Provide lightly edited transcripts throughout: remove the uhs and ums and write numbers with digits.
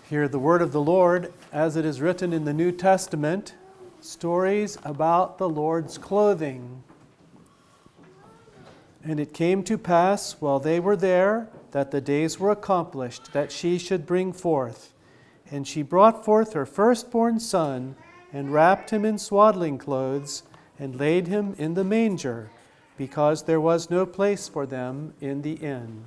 Hear the word of the Lord as it is written in the New Testament, stories about the Lord's clothing. And it came to pass, while they were there, that the days were accomplished, that she should bring forth. And she brought forth her firstborn son, and wrapped him in swaddling clothes, and laid him in the manger, because there was no place for them in the inn.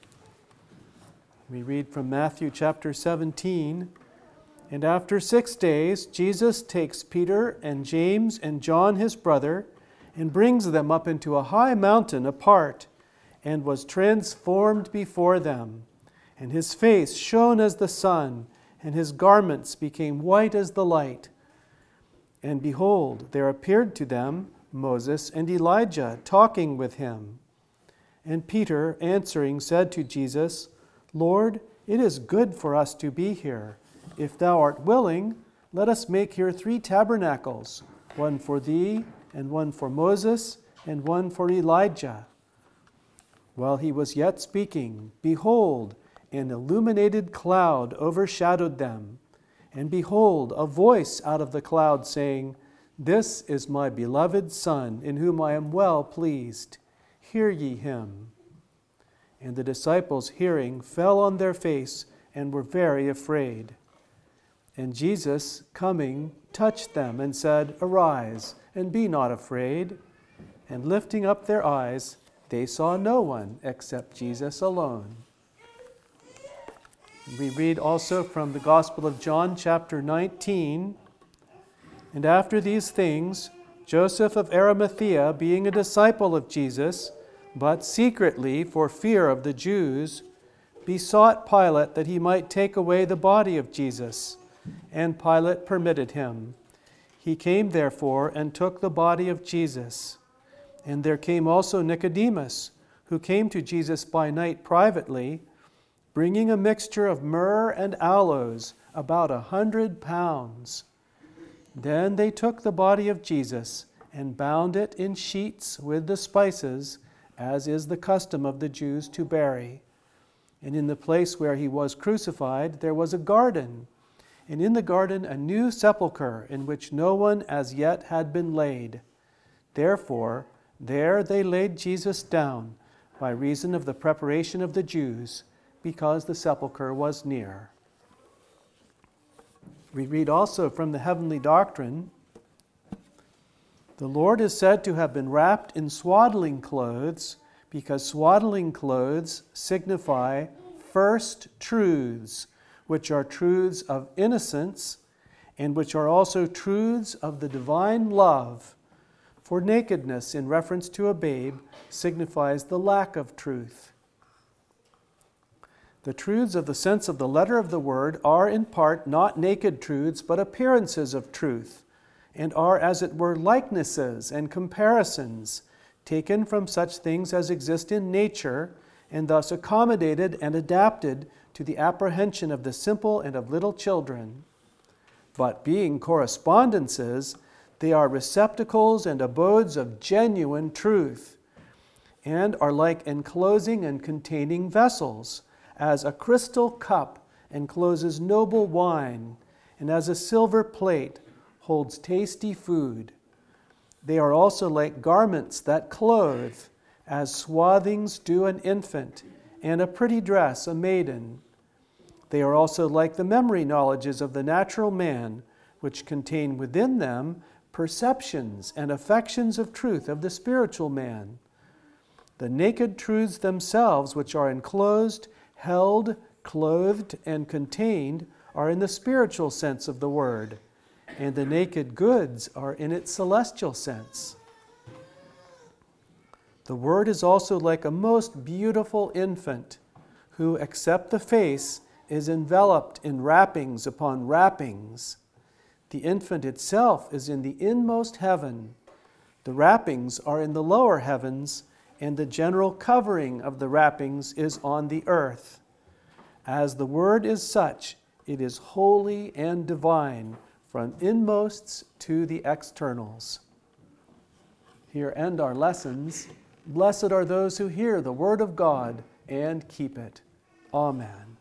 We read from Matthew chapter 17. And after 6 days, Jesus takes Peter and James and John his brother, and brings them up into a high mountain apart, and was transformed before them. And his face shone as the sun, and his garments became white as the light. And behold, there appeared to them Moses and Elijah talking with him. And Peter, answering, said to Jesus, Lord, it is good for us to be here. If thou art willing, let us make here 3 tabernacles, one for thee, and one for Moses, and one for Elijah. While he was yet speaking, behold, an illuminated cloud overshadowed them. And behold, a voice out of the cloud saying, This is my beloved Son, in whom I am well pleased. Hear ye him. And the disciples, hearing, fell on their face, and were very afraid. And Jesus, coming, touched them, and said, Arise, and be not afraid. And lifting up their eyes, they saw no one except Jesus alone. We read also from the Gospel of John, chapter 19. And after these things, Joseph of Arimathea, being a disciple of Jesus, but secretly for fear of the Jews, besought Pilate that he might take away the body of Jesus. And Pilate permitted him. He came therefore and took the body of Jesus. And there came also Nicodemus, who came to Jesus by night privately, bringing a mixture of myrrh and aloes, about 100 pounds. Then they took the body of Jesus and bound it in sheets with the spices, as is the custom of the Jews to bury. And in the place where he was crucified there was a garden, and in the garden a new sepulchre, in which no one as yet had been laid. Therefore there they laid Jesus down, by reason of the preparation of the Jews, because the sepulchre was near. We read also from the Heavenly Doctrine, the Lord is said to have been wrapped in swaddling clothes, because swaddling clothes signify first truths, which are truths of innocence, and which are also truths of the divine love. For nakedness, in reference to a babe, signifies the lack of truth. The truths of the sense of the letter of the word are in part not naked truths, but appearances of truth, and are, as it were, likenesses and comparisons, taken from such things as exist in nature, and thus accommodated and adapted to the apprehension of the simple and of little children. But being correspondences, they are receptacles and abodes of genuine truth, and are like enclosing and containing vessels, as a crystal cup encloses noble wine, and as a silver plate holds tasty food. They are also like garments that clothe, as swathings do an infant, and a pretty dress a maiden. They are also like the memory knowledges of the natural man, which contain within them perceptions and affections of truth of the spiritual man. The naked truths themselves, which are enclosed, held, clothed, and contained, are in the spiritual sense of the word, and the naked goods are in its celestial sense. The word is also like a most beautiful infant, who, except the face, is enveloped in wrappings upon wrappings. The infant itself is in the inmost heaven. The wrappings are in the lower heavens, and the general covering of the wrappings is on the earth. As the word is such, it is holy and divine, from inmosts to the externals. Here end our lessons. Blessed are those who hear the word of God and keep it. Amen.